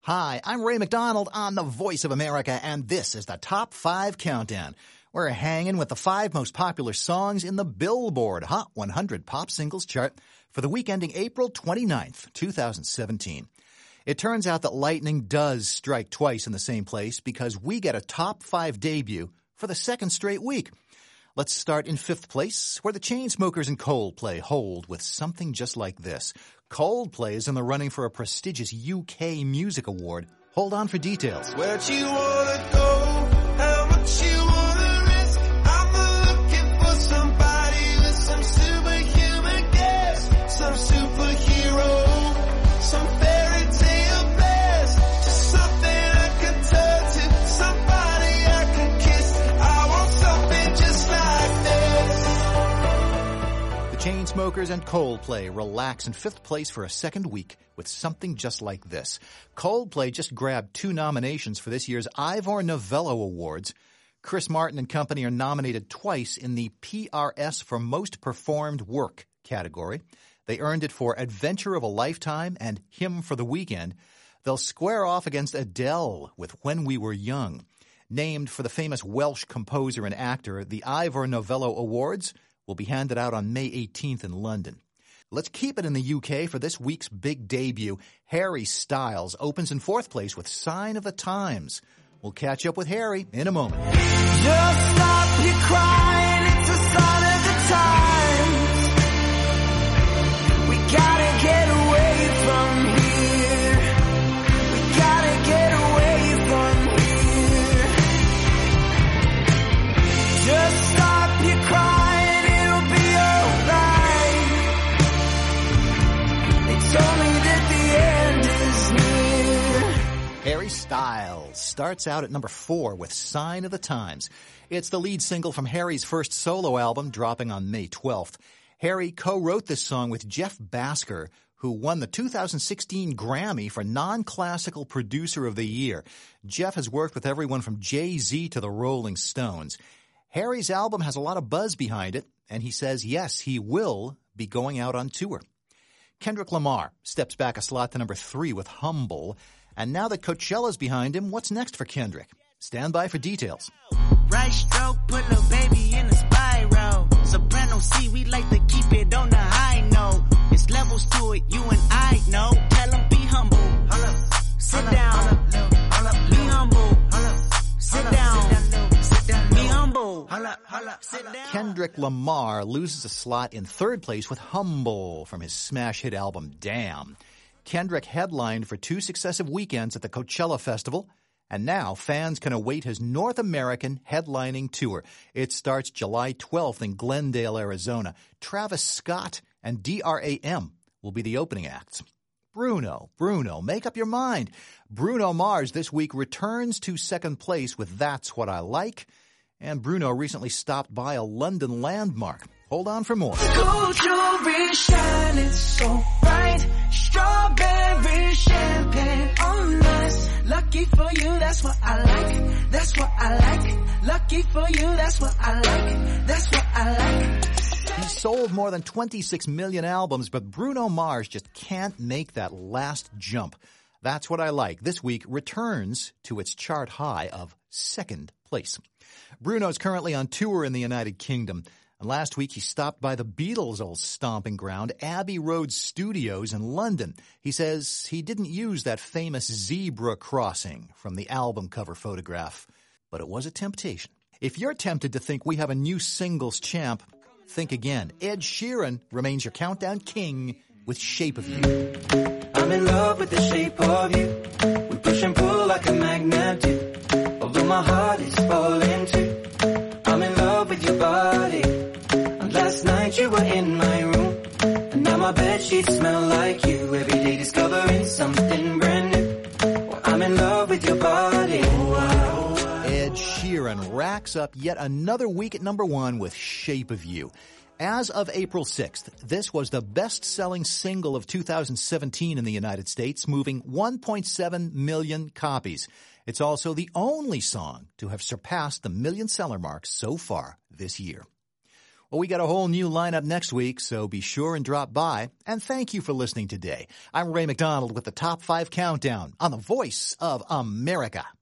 Hi, I'm Ray McDonald on the Voice of America, and this is the Top 5 Countdown. We're hanging with the 5 most popular songs in the Billboard Hot 100 Pop Singles chart for the week ending April 29th, 2017. It turns out that lightning does strike twice in the same place because we get a Top 5 debut for the second straight week. Let's start in 5th place, where the Chainsmokers and Coldplay hold with something just like this. Coldplay is in the running for a prestigious UK Music Award. Hold on for details. Where'd you wanna go? How much you wanna risk? I'm looking for somebody with some superhuman gifts, some superhero, some fairy tale bliss, just something I can turn to, somebody I can kiss. I want something just like this. The Chainsmokers and Coldplay relax in 5th place for a second week with something just like this. Coldplay just grabbed 2 nominations for this year's Ivor Novello Awards. Chris Martin and company are nominated twice in the PRS for Most Performed Work category. They earned it for Adventure of a Lifetime and Hymn for the Weekend. They'll square off against Adele with When We Were Young. Named for the famous Welsh composer and actor, the Ivor Novello Awards will be handed out on May 18th in London. Let's keep it in the UK for this week's big debut. Harry Styles opens in 4th place with Sign of the Times. We'll catch up with Harry in a moment. Just stop your crying, it's a sign of the times. We gotta get away from here. We gotta get away from here. Just stop your crying, it'll be alright. It's only that the end is near. Harry Styles starts out at number 4 with Sign of the Times. It's the lead single from Harry's first solo album, dropping on May 12th. Harry co-wrote this song with Jeff Basker, who won the 2016 Grammy for Non-Classical Producer of the Year. Jeff has worked with everyone from Jay-Z to the Rolling Stones. Harry's album has a lot of buzz behind it, and he says, yes, he will be going out on tour. Kendrick Lamar steps back a slot to number 3 with Humble. And now that Coachella's behind him, what's next for Kendrick? Stand by for details. Right stroke, put little baby in a spiral. Soprano C, we like to keep it on the high note. It's levels to it, you and I know. Tell them be humble. Sit down. Be humble. Sit down. Be humble. Sit down. Kendrick Lamar loses a slot in 3rd place with Humble from his smash hit album Damn. Kendrick headlined for 2 successive weekends at the Coachella Festival, and now fans can await his North American headlining tour. It starts July 12th in Glendale, Arizona. Travis Scott and DRAM will be the opening acts. Bruno, make up your mind. Bruno Mars this week returns to 2nd place with That's What I Like, and Bruno recently stopped by a London landmark. Hold on for more. Gold jewelry shining so bright, strawberry champagne on us. Lucky for you, that's what I like. That's what I like. Lucky for you, that's what I like. That's what I like. He sold more than 26 million albums, but Bruno Mars just can't make that last jump. That's What I Like this week returns to its chart high of 2nd place. Bruno's currently on tour in the United Kingdom. And last week, he stopped by the Beatles' old stomping ground, Abbey Road Studios in London. He says he didn't use that famous zebra crossing from the album cover photograph, but it was a temptation. If you're tempted to think we have a new singles champ, think again. Ed Sheeran remains your countdown king with Shape of You. I'm in love with the shape of you. We push and pull like a magnet do. Although my heart is falling too. I'm in love with your body. Last night you were in my room, and now my bedsheets smell like you. Every day discovering something brand new. Well, I'm in love with your body. Ed Sheeran racks up yet another week at number 1 with Shape of You. As of April 6th, this was the best-selling single of 2017 in the United States, moving 1.7 million copies. It's also the only song to have surpassed the million-seller mark so far this year. Well, we got a whole new lineup next week, so be sure and drop by. And thank you for listening today. I'm Ray McDonald with the Top 5 Countdown on the Voice of America.